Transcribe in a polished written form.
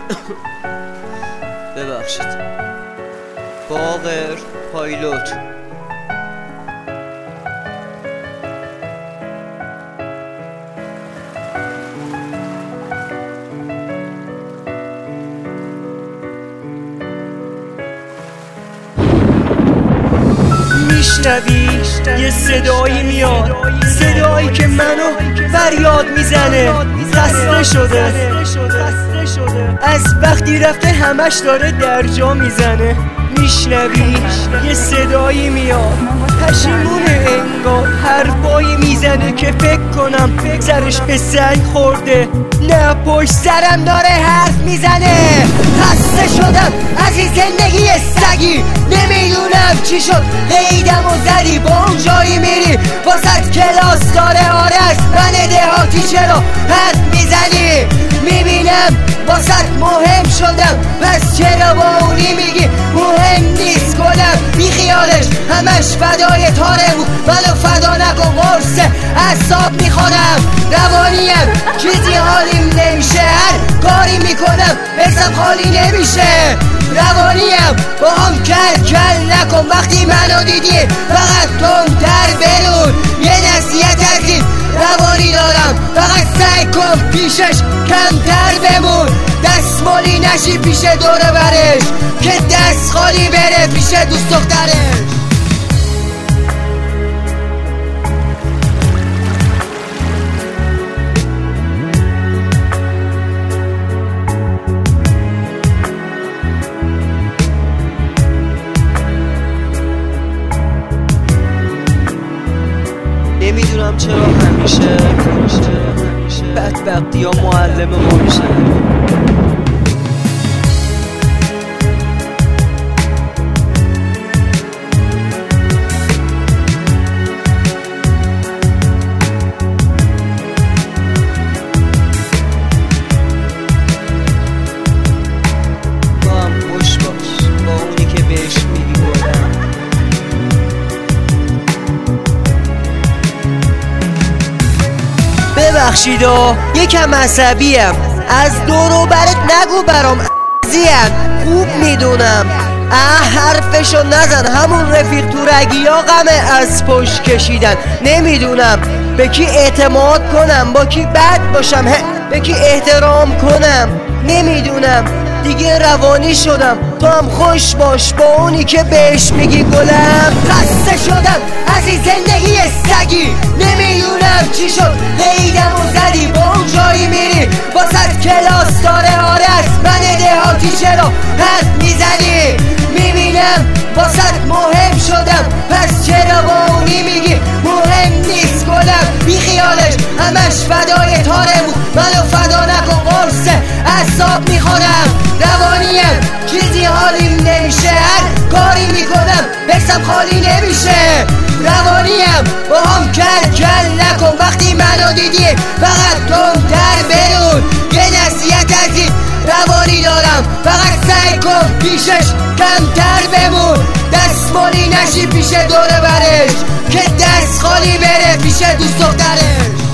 ببخشید. باقر پایلوت. میشنوی یه صدایی میاد، صدایی که منو فریاد میزنه. خسته شده از وقتی رفته همش داره در جا میزنه. میشنوی یه صدایی میاد، پشیمونه انگار، حرفایی میزنه که فکر کنم سرش به سنگ خورده، نه پشت سرم داره حرف میزنه. خسته شدم از این زندگی سگی، نمیدونم چی شد قیدم و زدی با اون جایی میری واسط کلاس داره آرش من دهاتی چرا حرف میزنی؟ میبینم واسط مهم شدم پس چرا با اونی میگی مهم نیست؟ کنم بی خیالش همش فدای تاره بود، منو فدا نکن قرص اعصاب میخورم. روانیم چیزی حالیم نمیشه، هر کاری میکنم حسم خالی نمیشه. روانیم با هم کل نکن، وقتی منو دیدی فقط تندتر برون. یه نصیحت از این روانی دارم، فقط سعی کن پیشش کمتر بمون. دستمالی نشی پیش دوره برش که دست خالی بره پیش دوست دخترش. نمیدونم چرا همیشه بدبختی ها معلم ما میشه. تو هم خوش باش با اونی که بهش میگی گلم. ببخشید یکم عصبیم، از دور و برت نگو برام عزیم. خوب میدونم حرفشو نزن، همون رفیق تو رگیا غمه از پشت کشیدن. نمیدونم به کی اعتماد کنم، با کی بد باشم، به کی احترام کنم. نمیدونم دیگه روانی شدم، تو هم خوش باش با اونی که بهش میگی گلم. خسته شدم از این زندگی سگی، نمیدونم چی شد قیدم و زدی با اون جایی میری واسط کلاس داره آرش من دهاتی چرا حرف میزنی؟ میبینم واسط مهم شدم پس چرا با اونی میگی مهم نیست؟ گلم بی خیالش همش فدای تاره بود، منو فدا نکن قرص اعصاب میخورم. روانیم چیزی حالیم نمیشه، هر کاری میکنم حسم خالی نمیشه. روانیم با هم کل نکن، وقتی منو دیدی فقط تندتر برون. یه نصیحت از این روانی دارم، فقط سعی کن پیشش کمتر بمون. دستمالی نشی پیش دوره برش که دست خالی بره پیش دوست دخترش.